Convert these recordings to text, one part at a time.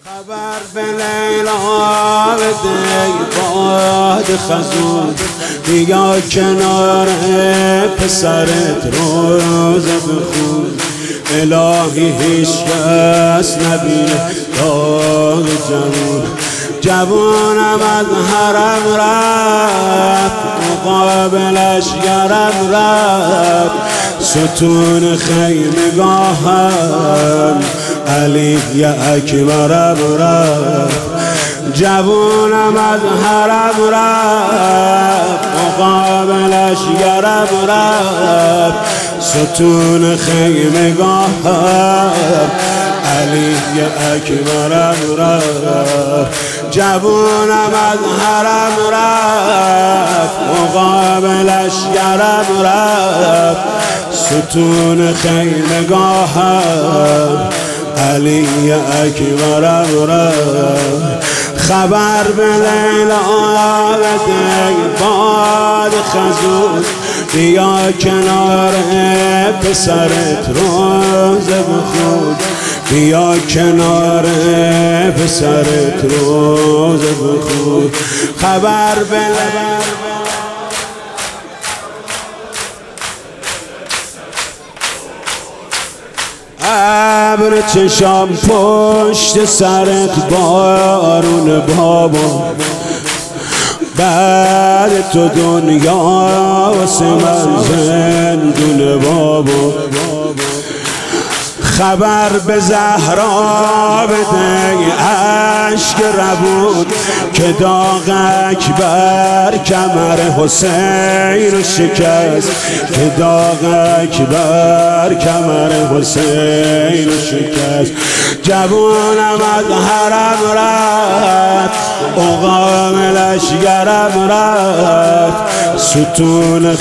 خبر به لیلا بده باد خزون، بیا کنار پسرت روزه بخون. الهی هیچ کس نبینه داغ جوون. جوونم از حرم رفت، مقابلش گرم رفت. ستون خیمگاهم علی اکبرم رفت. جوونم از حرم رفت، مقابلش گرم رفت. ستون خیمگاهم علی اکبرم رفت. جوونم از حرم رفت، مقابلش گرم رفت. ستون خیمگاهم علی اکبرم رفت. خبر به لیلا بده باد خزون، بیا کنار پسرت روزه بخون. بیا کنار پسرت روزه بخون. خبر به ابر چشام پشت سرت بارون بابا، بعد تو دنیا واسه من زندون بابا. خبر به زهرا بده عشق ربود، که داغ اکبر کمر حسین رو شکست. که داغ اکبر کمر حسین رو شکست. جوونم از حرم رفت، مقابلش گرم رفت. ستون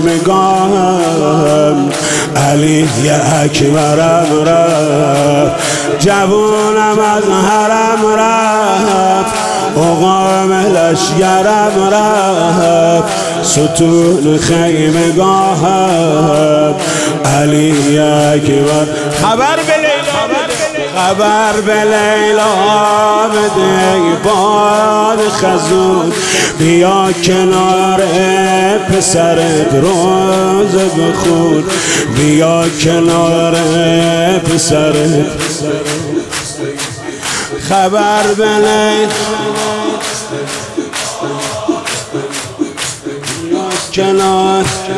خیمگاهم علی اکبرم رفت. جوونم از حرم رفت، مقابلش گرم رفت. ستون خیمگاهم علی اکبر. خبر به لیلا خبر به لیلا بده باد خزون، بیا کنار پسرت روزه بخون. بیا کنار پسرت. خبر به لیلا کنار